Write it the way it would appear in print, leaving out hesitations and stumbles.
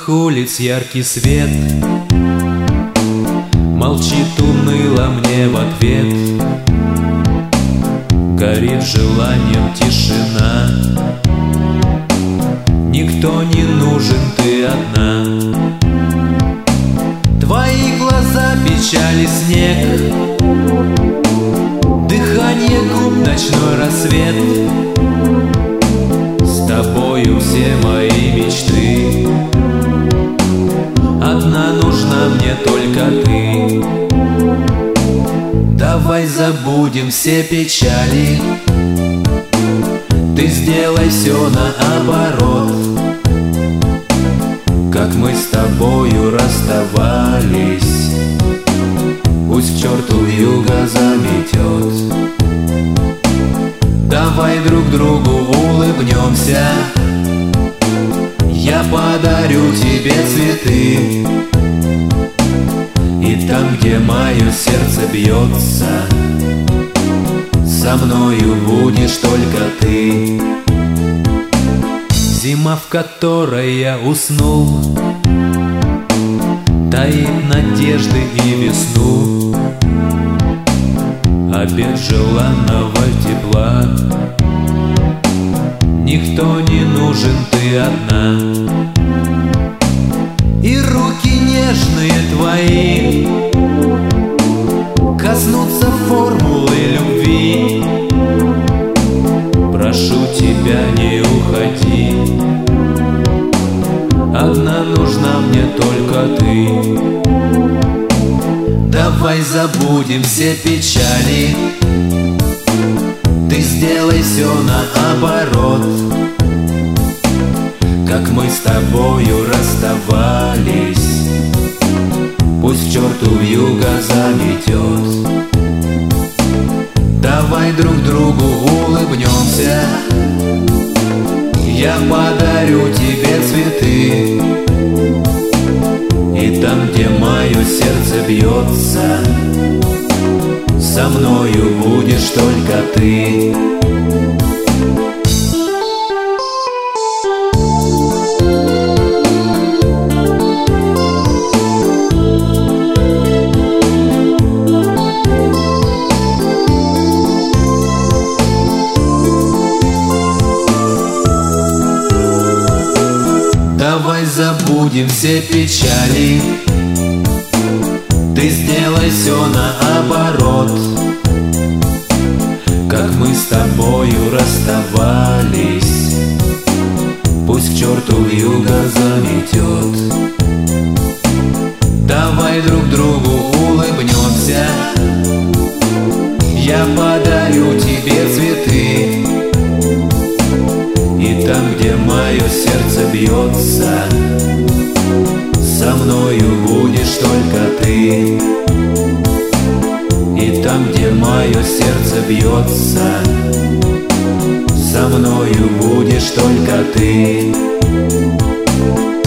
темных улиц яркий свет молчит уныло мне в ответ. Горит желанием тишина, никто не нужен, ты одна. Твои глаза печали снег, дыхание губ ночной рассвет. С тобою все мои мечты, одна нужна мне только ты. Давай забудем все печали, ты сделай все наоборот. Как мы с тобою расставались, пусть к черту вьюга заметет. Давай друг другу улыбнемся, я подарю тебе цветы. И там, где мое сердце бьется, со мною будешь только ты. Зима, в которой я уснул, таит надежды и весну. Обет желанного тепла, никто не нужен, ты одна. И руки нежные твои коснутся формулы любви. Прошу тебя, не уходи, одна нужна мне только ты. Давай забудем все печали, ты сделай все наоборот. Как мы с тобою расставались, пусть к черту вьюга заметет. Давай друг другу улыбнемся, я подарю тебе цветы. И там, где мое сердце бьется, со мною будешь только ты. Давай забудем все печали, ты сделай все наоборот. Как мы с тобою расставались, пусть к черту вьюга заметет. Давай друг другу улыбнемся, я подарю тебе цветы. И там, где мое сердце бьется, со мною будешь только ты. И там, где мое сердце бьется, со мною будешь только ты.